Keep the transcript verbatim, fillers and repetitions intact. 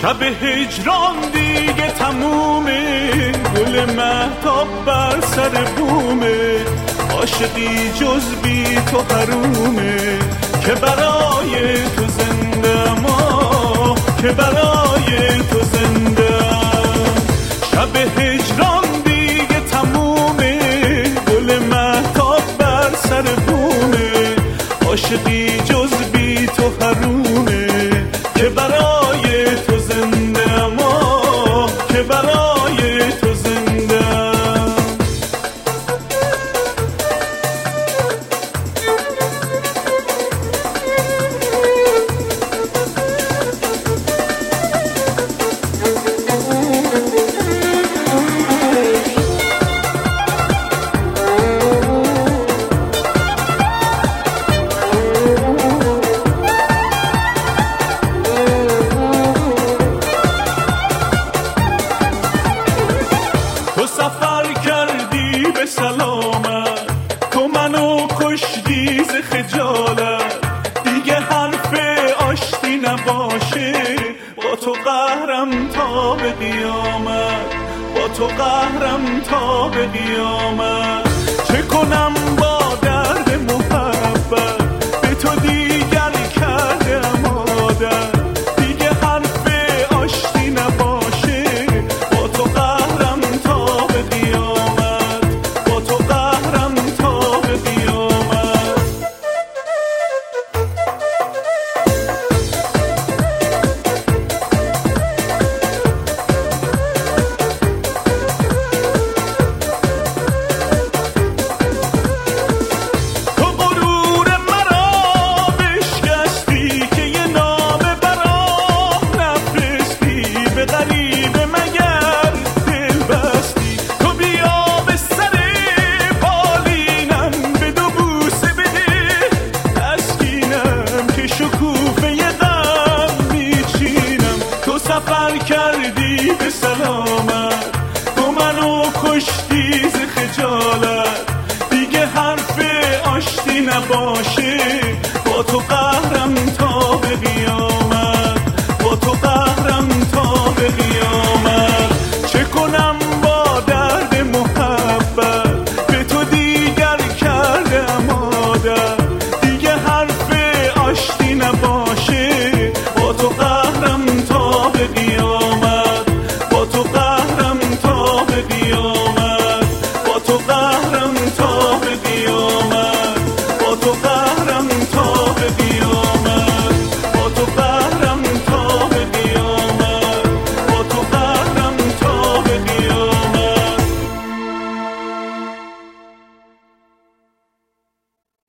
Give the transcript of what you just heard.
شب هجران دیگه تمومه، گل مهتاب بر سر بومه، عاشقی جز بی تو حرومه، که برای تو زنده ما، که برای تو زنده. شب هجران دیگه تمومه، گل مهتاب بر سر بومه، عاشقی جز بی تو حرومه، که برای تو زنده ما، که برای تو زنده. سفر کردی به سلامت، تو منو کشتی ز خجالت، دیگه حرف آشتی نباشه، با تو قهرم تا به قیامت، با تو قهرم تا به قیامت. چه کنم با درد محبت، به تو دیگر کردم عادت، دیگه حرف آشتی نباشه، با تو قهرم تا به قیامت، با تو قهرم تا به قیامت. تو غرور مرا بشکستی که یه نامه برام نفرستی، به غریبه مگر دل بستی. تو بیا به سر بالینم، به دو بوسه بده تسکینم، که شکوفه ی غم میچینم. تو سفر کردی به سلامت، تو منو کشتی ز خجالت، دیگه حرف آشتی نباشه، با تو